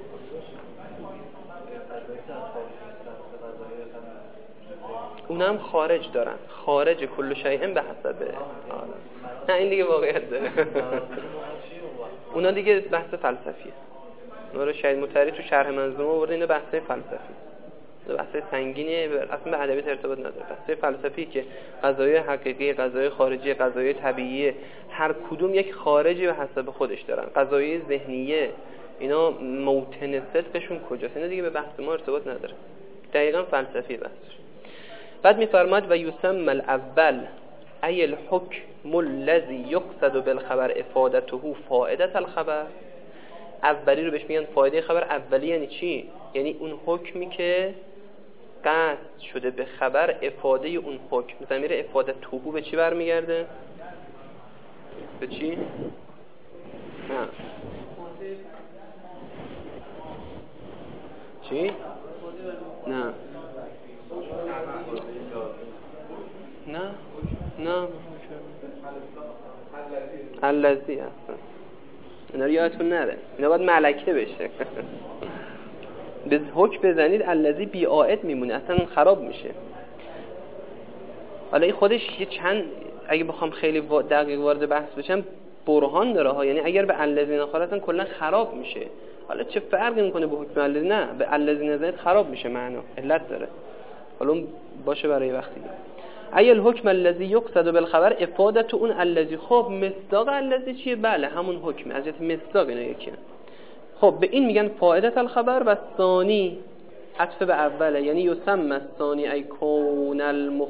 اونم خارج دارن، خارج کل شیء به حسب. نه این دیگه واقعیت داره. اونا دیگه بحث فلسفیه. اونا رو شاید متری تو شرح منظومه آورده، اینا بحث فلسفی. اینا بحث سنگینیه، اصلا به ادبیات ارتباط نداره. بحث فلسفی که قضایای حقیقی، قضایای خارجی، قضایای طبیعی، هر کدوم یک خارجی به حسب خودش دارن. قضایای ذهنیه اینا موطن صدقشون کجاست؟ اینا دیگه به بحث ما ارتباط نداره. دقیقاً فلسفی بحثش. بعد می‌فرماد و یسمى الاول ای الحکم الذی یقصد بالخبر افادته فائده الخبر. اولی رو بهش میگن فایده خبر. اولی یعنی چی؟ یعنی اون حکمی که قصد شده به خبر، افاده اون حکم. ضمیر افاده توهو به چی برمیگرده؟ به چی؟ نه چی؟ نه الذی هستن. اینا رو یادتون نره، اینا باید ملکه بشه. به حکم بزنید الذی بی عائد میمونه، اصلا خراب میشه. حالا این خودش یه چند، اگه بخوام خیلی دقیق وارد بحث بشم، برهان داره ها. یعنی اگر به الذین خالص اصلا کلا خراب میشه. حالا چه فرقی میکنه به حکم الذی؟ نه، به الذین زید خراب میشه، معنا علت داره. حالا باشه برای وقتی ایل حکم الذی یقصد بالخبر افادت اون الذی. خب مصداق الذی چیه؟ بله همون حکم، از جهت مصداق اینا یکیه. خب به این میگن فائدت الخبر. و ثانی عطف به اوله، یعنی یسمى الثانی ای کون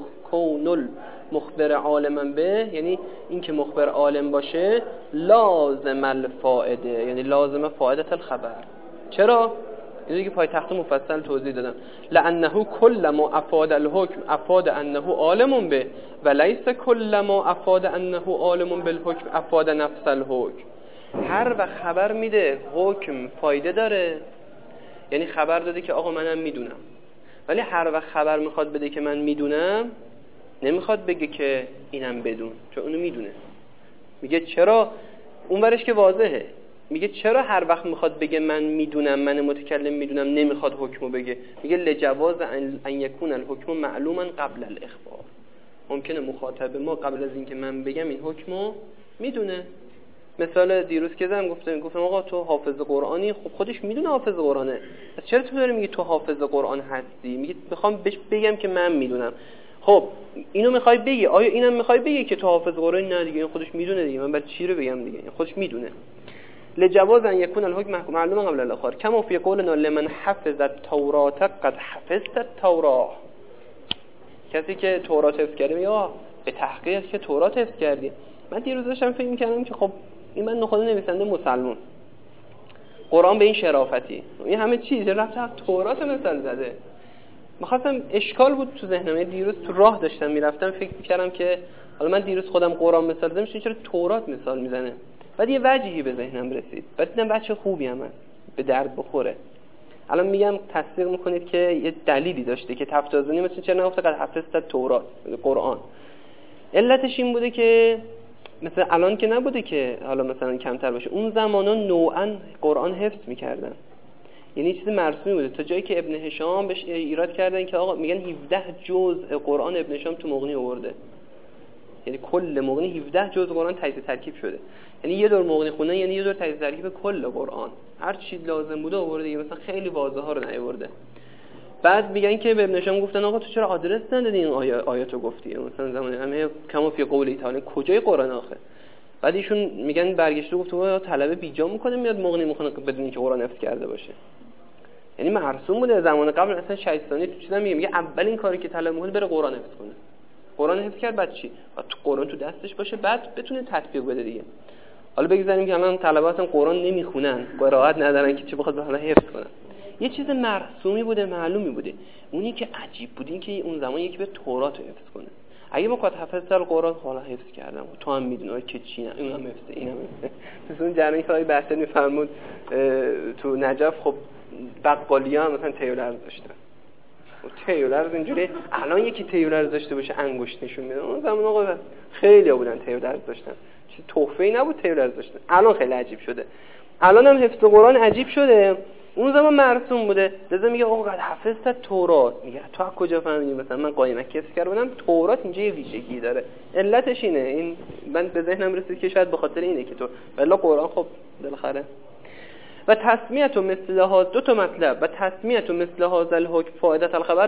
المخبر عالما به، یعنی این که مخبر عالم باشه، لازم الفائده، یعنی لازم فائدت الخبر. چرا؟ اینو که پایتخت مفصل توضیح دادم. لانه کل ما افاد الحکم افاد انه عالم به، و لیس کل ما افاد انه عالم بالحکم افاد نفس الحکم. هر وقت خبر میده حکم فایده داره، یعنی خبر داده که آقا منم میدونم، ولی هر وقت خبر میخواد بده که من میدونم، نمیخواد بگه که اینم بدون، چون اونو میدونه. میگه چرا؟ اون برش که واضحه. میگه چرا هر وقت میخواد بگه من میدونم، من متکلم میدونم، نمیخواد حکمو بگه؟ میگه لجواز ان یکون الحکم معلوما قبل الاخبار. ممکنه مخاطب ما قبل از اینکه من بگم این حکمو میدونه. مثال دیروز که گفتم آقا تو حافظ قرآنی، خب خودش میدونه حافظ قرآنه، پس چرا تو داری میگی تو حافظ قرآن هستی؟ میگه میخوام بهش بگم که من میدونم. خب اینو میخوای بگی، آیا اینم میخوای بگی که تو حافظ قرآنی؟ نه دیگه، این خودش میدونه دیگه، من بعد چی رو بگم دیگه، این خودش میدونه. لجواز ان یکون الحکم معلوما قبل الاخر کما فی قولنا لمن حفظ التوراة قد حفظت التوراة. کسی که تورات حفظ کرده یا به تحقیق که تورات حفظ کردی. من دیروز داشتم فکر می‌کردم که خب این من نخود نویسنده مسلمان، قرآن به این شرافتی، این همه چیز رفته تورات مثال زده. می‌خواستم، اشکال بود تو ذهنم، دیروز تو راه داشتم میرفتم فکر می‌کردم که حالا من دیروز خودم قرآن مثال زدم، چرا تورات مثال میزنه؟ بعد یه وجهی به ذهنم رسید، بعد دیدم بچه خوبی هم هست، به درد بخوره. الان میگم تصدیق میکنید که یه دلیلی داشته که تفتازونی مثل چرا نگفته قد حفظت تورات قرآن. علتش این بوده که مثلا الان که نبوده که حالا مثلا کمتر باشه، اون زمانا نوعا قرآن حفظ میکردن، یعنی چیز مرسومی بوده، تا جایی که ابن هشام بهش ایراد کردن که آقا میگن 17 جزء قرآن ابن هشام تو مغنی آورده، یعنی کل مغنی 17 جزء قرآن تجزیه ترکیب شده، یعنی یه دور مغنی خوندن یعنی یه دور تجزیه ترکیب کل قرآن، هر چی لازم بوده آورده، مثلا خیلی واضحه ها رو نیاورده. بعد میگن که به ابن هشام گفتن آقا تو چرا آدرس ندادی این آیاتو گفتی، مثلا زمان همه کما فی قولی تعالی کجای قرآن آخه؟ بعد ایشون میگن برگشته گفت تو طلبه بیجا میکنه میاد مغنی میخونه بدون اینکه قرآن حفظ کرده باشه. یعنی مرسوم بوده زمان قبل، اصلا شایستانی تو چیزا میگه اولین کاری که طلبه میکنه بره قرآن حفظ کنه. قرآن حفظ کرد بعد چی؟ بعد تو قرآن تو دستش باشه بعد بتونه تطبیق بده دیگه. حالا بگذاریم که الان طلباتم قرآن نمیخونن، قرائت ندارن که چه بخواد حالا حفظ کنن. یه چیز مرسومی بوده، معلومی بوده. اونی که عجیب بود این که اون زمان یکی به تورات حفظ کنه. اگه ما قد حفظ القرآن حالا حفظ کردم، تو هم میدونی که چی نه، اونم حفظه، اینم حفظه. مثلا اون جریانی که آقای بحثی میفرمود تو نجف، خب بقالیا هم مثلا تیولرز داشتن. تیولرز اینجوری الان یکی تیولرز داشته باشه انگشت نشون میده، اون زمان آقا خیلی بودن تیولرز داشتن، چه تحفه‌ای نبود تیولرز داشتن. الان خیلی عجیب شده، الان هم حفظ قرآن عجیب شده، اون زمان مرسوم بوده. لذا میگه آقا قد حفظت تورات، میگه تو از کجا فهمیدی؟ مثلا من قایم کسب کردم تورات اینجا یه ویژگی داره، علتش اینه. این من به ذهنم رسید که شاید به خاطر اینه که تو والله قرآن خب بالاخره. و تسمیت و مثل ها دو تا مطلب. و تسمیت و مثل هذا الحکم فائدت الخبر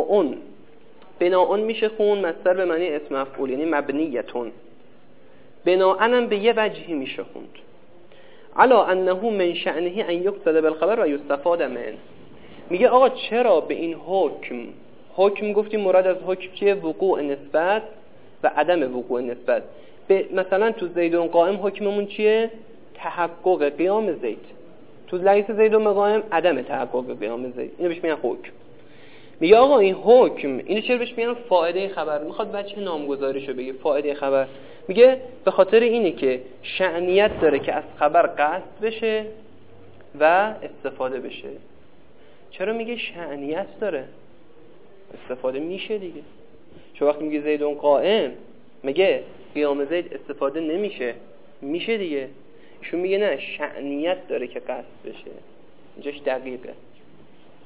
بناون میشه خون مصدر به معنی اسم مفعول، یعنی مبنیتون. بناءن هم به یه وجهی میشه خوند، علا انه من شأنه ان یقصد بالخبر و یستفاد من. میگه آقا چرا به این حکم گفتیم مراد از حکم چیه؟ وقوع نسبت و عدم وقوع نسبت. مثلا تو زیدون قائم حکممون چیه؟ تحقق قیام زید. تو لیس زیدون قائم عدم تحقق قیام زید، اینو بهش میگن حکم. میگه آقا این حکم اینو چرا بهش میگن فائده خبر؟ میخواد بچه نامگذاریشو بگه فائده خبر. میگه به خاطر اینه که شأنیت داره که از خبر قصد بشه و استفاده بشه. چرا میگه شأنیت داره؟ استفاده میشه دیگه. چون وقتی میگه زیدون قائم میگه قیام زید استفاده نمیشه، میشه دیگه. ایشون میگه نه، شأنیت داره که قصد بشه. اینجاش دقیقه.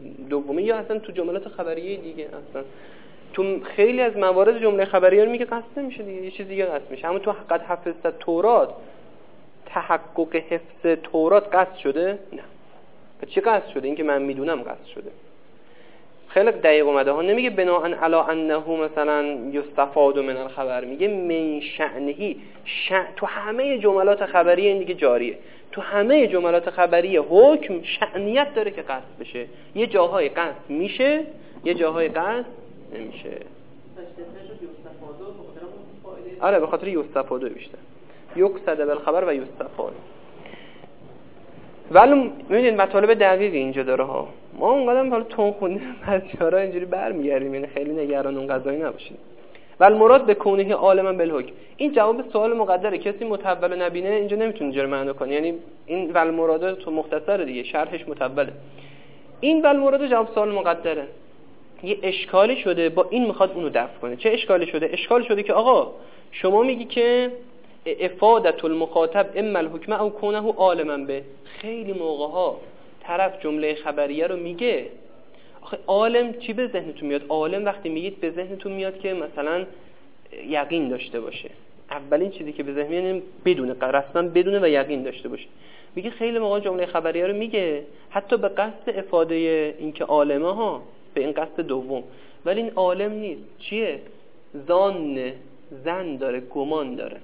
دومه یا اصلا تو جملات خبریه دیگه. اصلا تو خیلی از موارد جمله خبریه رو میگه قصد نمیشه دیگه، یه چیز دیگه قصد میشه. اما تو قد حفظت تورات، تحقق حفظ تورات قصد شده؟ نه. پس چی قصد شده؟ این که من میدونم قصد شده. خیلی دقیق اومده ها، نمیگه بناء علی انه مثلا یستفاد من الخبر، میگه من شأنهی. تو همه جملات خبریه این دیگه جاریه. تو همه جملات خبریه حکم شأنیت داره که قصد بشه. یه جاهای قصد میشه، یه جاهای قصد نمیشه. آره به خاطر یستفاده بیشتر. یقصد بالخبر و یستفاد. ولی میبینید مطالب دقیقی اینجا داره ها. ما اونقدر حالا تون خوندیم بچه‌ها اینجوری برمیگردیم، یعنی خیلی نگران اون قضایی نباشید. ولی مراد به کونه عالما بالحکم، این جواب سوال مقدره. کسی متول نبینه اینجا نمیتونه اینجوری معنی کنه. یعنی این ول مراد تو مختصره دیگه، شرحش متوله. این ول مراد جواب سوال مقدره. یه اشکالی شده، با این میخواد اونو دفع کنه. چه اشکالی شده؟ اشکال شده که آقا شما میگی که افادت المخاطب اما الحکم او کونه عالما به. خیلی موقع‌ها طرف جمله خبریه رو میگه، آخه عالم چی به ذهنتون میاد؟ عالم وقتی میگید به ذهنتون میاد که مثلا یقین داشته باشه. اولین چیزی که به ذهن میاد بدونه، رسما بدونه و یقین داشته باشه. میگه خیلی موقع جمله خبریه رو میگه حتی به قصد افاده این که عالمه ها، به این قصد دوم، ولی این عالم نیست. چیه؟ زن داره، گمان داره،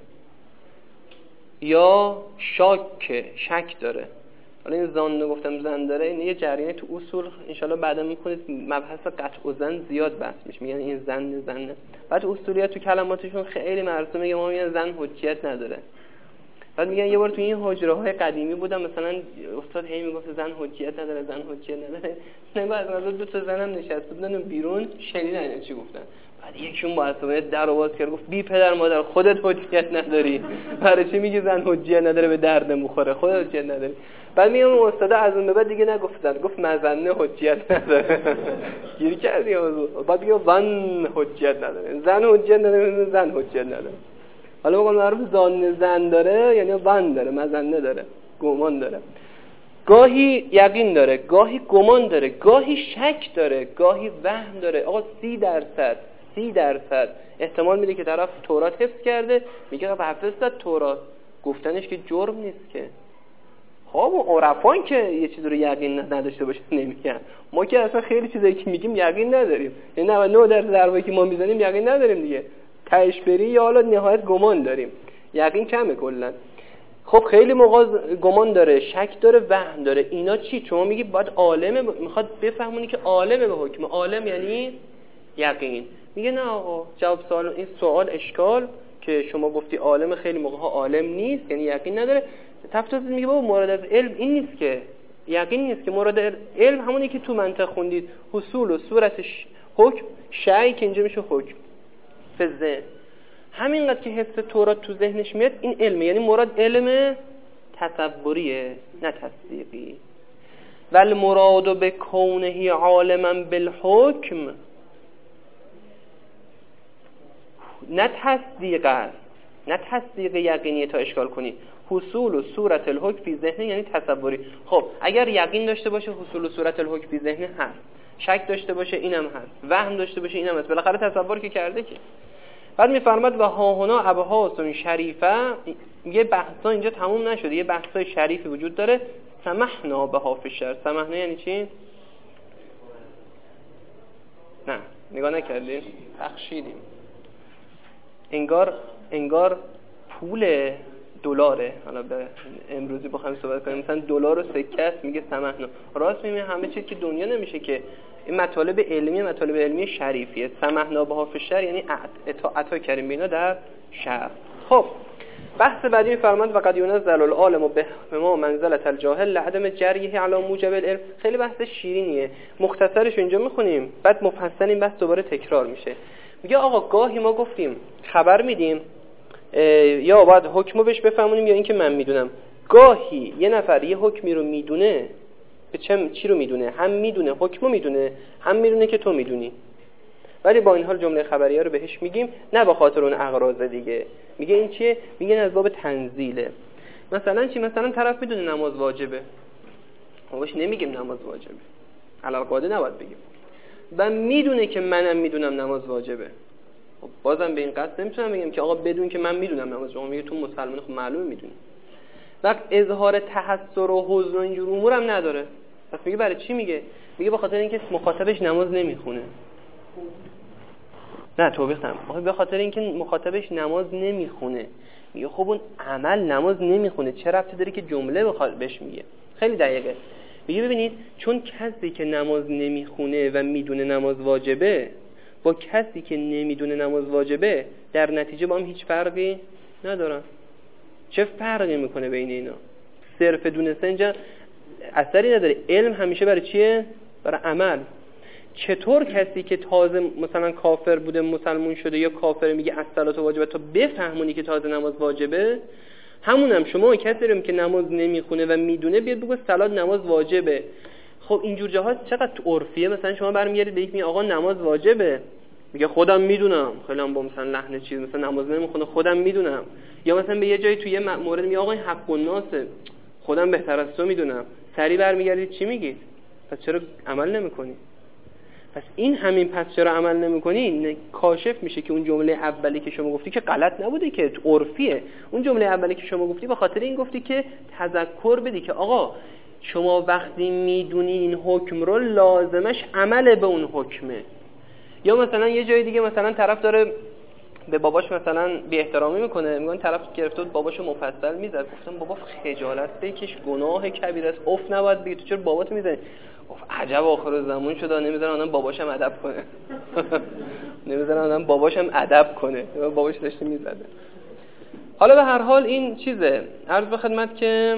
یا شک داره. حالا این زان گفتم زن داره، این یه جریانی تو اصول انشالله بعدا میکنید مبحث قطع و زن زیاد بحث میشه. میگن این زن. بعد اصولیات تو کلماتشون خیلی مرسومه، میگن ما میگن زن حجیت نداره. بعد میگن یه بار تو این حجره های قدیمی بودم، مثلا استاد هی میگفت زن حجیت نداره. نگاه از نظر دو تا زنم نشسته بودن بیرون، شنیدن اینا چی گفتن. بعد یکیون با عصبانیت در رو باز کرد گفت بی پدر مادر خودت حجیت نداری، برای چی میگی زن حجیت نداره؟ به درد میخوره، خودت حجیت نداری. بعد میگم استاد از اون به بعد دیگه نگفتن، گفت مزنه حجیت نداره. گیر کردی موضوع. بعد میگم زن حجیت نداره، زن حجیت نداره، زن حجیت نداره. حالا بگم معروف زن داره یعنی زن داره، مزنه داره، گمان داره. گاهی یقین داره، گاهی گمان داره، گاهی شک داره، گاهی وهم داره. آقا 30% احتمال میده که طرف تورات حفظ کرده، میگه حفظت تورات، گفتنش که جرم نیست که. خب عرفان که یه چیز رو یقین نداشته باشه نمیگن. ما که اصلا خیلی چیزایی که میگیم یقین نداریم، یعنی 99% ضربایی که ما میزنیم یقین نداریم دیگه. تهش بری یا حالا نهایت گمان داریم، یقین کمه کلا. خب خیلی موقع گمان داره، شک داره، وهم داره. اینا چی؟ شما میگی باید عالمه، میخواد بفهمونی که عالمه به حکم. عالم یعنی یقین. میگه نه آقا، جواب سوال این سوال اشکال که شما گفتی عالم، خیلی موقع ها عالم نیست یعنی یقین نداره. تفسیر میگه بابا مراد از علم این نیست که یقین نیست، که مراد علم همونی که تو منطق خوندید، حصول و صورتش حکم، شیء که اینجا میشه حکم فزه. همینقدر که حس تورات تو ذهنش میاد این علمه، یعنی مراد علم تصوریه نه تصدیقی. ولی مراد به کونه عالما بالحکم نه تصدیق است، نه تصدیق یقینی تا اشکال کنی. حصول و صورت الحکم فی ذهن یعنی تصوری. خب اگر یقین داشته باشه حصول و صورت الحکم فی ذهن هست، شک داشته باشه اینم هست، وهم داشته باشه اینم هست، بالاخره تصور که کرده که. بعد میفرماد و ها هنا ابحاث شریفه، یه بحثا اینجا تموم نشده، یه بحثای شریفی وجود داره. سمحنا بها فی الشرع. سمحنا یعنی چی؟ نه نگاه نکردیم، بخشیدیم. انگار پول دلاره. حالا به امروزی با هم صحبت کنیم، مثلا دلار و سکه است، میگه سمحنا. راست میگه همه چیز که دنیا نمیشه که. این مطالب علمی شریفیه. سمحنا بها فی الشرع یعنی عطا کردیم بینا در شرع. خب بحث بعدی میفرماند و قد ينزل العالم بما منزلة الجاهل لعدم جریه علی موجب العلم. خیلی بحث شیرینیه، مختصرش اینجا میخونیم بعد مفصل این بحث دوباره تکرار میشه. میگه آقا گاهی ما گفتیم خبر میدیم یا باید حکمو بهش بفهمونیم یا اینکه من میدونم. گاهی یه نفر یه حکمی رو میدونه، به چی رو میدونه؟ هم میدونه حکمو میدونه، هم میدونه که تو میدونی، ولی با این حال جمله خبریه رو بهش میگیم نه به خاطر اون اغراض دیگه. میگه این چیه؟ میگه از باب تنزیله. مثلا چی؟ مثلا طرف میدونه نماز واجبه، ما بهش نمیگیم نماز واجبه، علالقاعده نباید بگیم. و میدونه که منم میدونم نماز واجبه. خب بازم به این قصد نمیتونم بگم که آقا بدون که من میدونم نماز واجبه. میگه تو مسلمان، خب معلومه میدونی. وقت اظهار تحسر و حزن و اینجور امور هم نداره. پس میگه برای چی میگه؟ میگه به خاطر اینکه مخاطبش نماز نمیخونه. نه توبیخ نمی‌کنه. آخه به خاطر اینکه مخاطبش نماز نمیخونه. میگه خب اون عمل نماز نمیخونه، چه ربطی داره که جمله بخواد بهش میگه؟ خیلی دقیقه. میگه ببینید چون کسی که نماز نمیخونه و میدونه نماز واجبه با کسی که نمیدونه نماز واجبه در نتیجه با هم هیچ فرقی ندارن. چه فرقی میکنه بین اینا؟ صرف دونستن اینجا اثری نداره. علم همیشه برای چیه؟ برای عمل. چطور کسی که تازه مثلا کافر بوده مسلمون شده یا کافر میگه الصلات واجبه تا بفهمونی که تازه نماز واجبه، همونم شما کسی رو که نماز نمیخونه و میدونه بیاد بگه صلات نماز واجبه. خب اینجور جاها چقدر عرفیه. مثلا شما برمیگردید به یک میگه آقا نماز واجبه، میگه خودم میدونم، خیلی هم با مثلا لحن چیز مثلا نماز نمیخونه خودم میدونم. یا مثلا به یه جایی توی یه مورد میگه آقا این حق الناسه، خودم بهتر از تو میدونم. سری برمیگردید چی میگید؟ پس چرا عمل نمیکنی؟ پس این همین پس چرا عمل نمی‌کنی کاشف میشه که اون جمله اولی که شما گفتی که غلط نبوده، که عرفیه. اون جمله اولی که شما گفتی به خاطر این گفتی که تذکر بدی که آقا شما وقتی میدونی این حکم رو لازمش عمل به اون حکمه. یا مثلا یه جای دیگه مثلا طرف داره به باباش مثلا بی احترامی میکنه، میگن طرف گرفته بود باباشو مفصل میزد، گفتم بابا خجالت بکش، گناه کبیره است، اف نباید بگی، تو چرا باباتو میزنی؟ گفت عجب آخر زمان شده نمیذارن آدم باباشم ادب کنه. نمیذارن آدم باباشم ادب کنه، باباش داشته میزده. حالا به هر حال این چیزه، عرض به خدمت که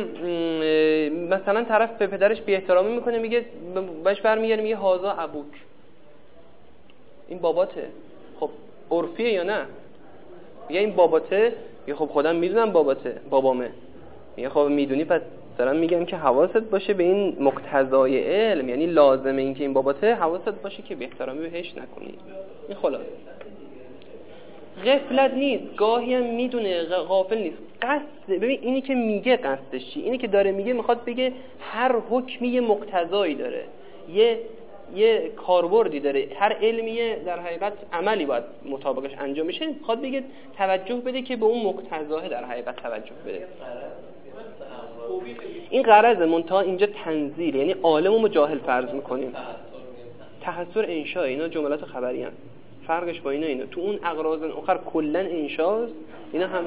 مثلا طرف به پدرش بی احترامی میکنه، میگه باش برمیگره میگه هازا ابوک، این باباته. خب عرفیه یا نه؟ میگه این باباته، میگه خب خودم میدونم باباته، بابامه. میگه خب میدونی، پس دارم میگم که حواست باشه به این مقتضای علم، یعنی لازمه این که این باباته، حواست باشه که بی احترامی بهش نکنی. این خلاص غفلت نیست، گاهی هم میدونه غافل نیست. قصد، ببین اینی که میگه قصدش چی؟ اینی که داره میگه میخواد بگه هر حکمی یه مقتضایی داره، یه کاربردی داره، هر علمیه در حقیقت عملی باید مطابقش انجام بشه. میخواد بگه توجه بده که به اون مقتضاه در حقیقت توجه بده. این غرضه، منتها اینجا تنزیل، یعنی عالم و جاهل فرض میکنیم. تحسر انشاء، اینا جملات خبری هست. فرقش با اینا تو اون اغراض اخر کلا انشاست، اینا همه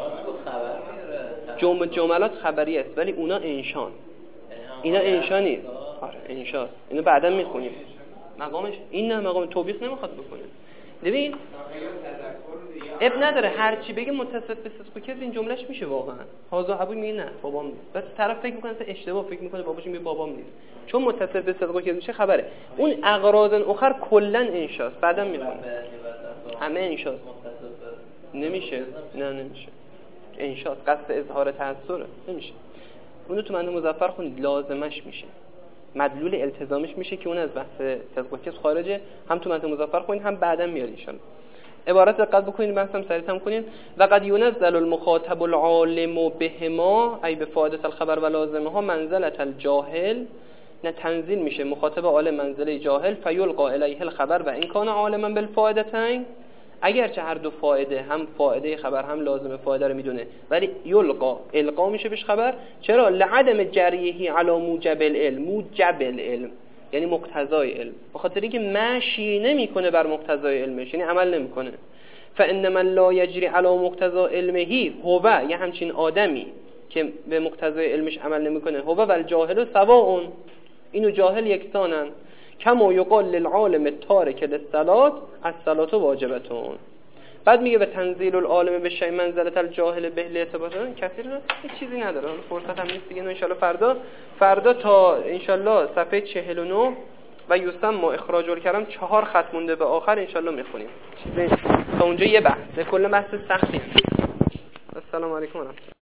جملات خبری است ولی اونا انشان، اینا انشا نیست. آره انشاست، اینو بعدا میخونیم. مقامش این نه، مقام توبیخ نمیخواد بکنه. ببین اب نداره هر چی بگه متصف به صدق کذب این جملهش میشه واقعا. هازا ابو میگه نه بابام نیست، بس طرف فکر میکنه اشتباه فکر میکنه باباش میگه بابام نیست، چون متصف به صدق کذب میشه خبره. اون اغراض اخر کلا انشاست، بعدا میخونه همه انشاست. نمیشه، نه نمیشه، انشاست قصد اظهار تأثره، نمیشه. اونو تو منطق مظفر خونید، لازمش میشه، مدلول التزامش میشه که اون از بحث صدق کذب خارجه. هم تو منطق مظفر خونید هم بعدا میاد ان شاء الله. عبارت دقت بکنید، بحثم سریع هم کنید. و قد ينزل المخاطب العالم بهما ای بفائده الخبر و لازمها منزله الجاهل، نه تنزیل میشه مخاطب عالم منزله جاهل، فیلقا الیه الخبر و این کان عالما بالفائدتین، اگرچه هر دو فائده، هم فائده خبر هم لازم فائده رو میدونه، ولی القا میشه بهش خبر. چرا؟ لعدم جریه علی موجب العلم، موجب العلم یعنی مقتضای علم، بخاطر اینکه مشی نمیکنه بر مقتضای علمش، یعنی عمل نمیکنه. فانما لا یجری علی مقتضای علمه هو، یه همچین آدمی که به مقتضای علمش عمل نمیکنه، هو و الجاهل سواء، اینو جاهل یکسانن. کما یقال للعالم التارک للصلاة الصلاة واجبتون. بعد میگه به تنزیل العالم به شیء منزله الجاهل به اعتبارن کثیر، هیچ چیزی نداره. فرصت هم نیست دیگه، ان شاء الله فردا تا ان شاء الله صفحه 49 و یسمى اخراج الکلام 4 خط مونده به آخر ان شاء الله میخونیم. تا اونجا یه بحث، کلا بحث سختی. السلام علیکم و رحمت الله.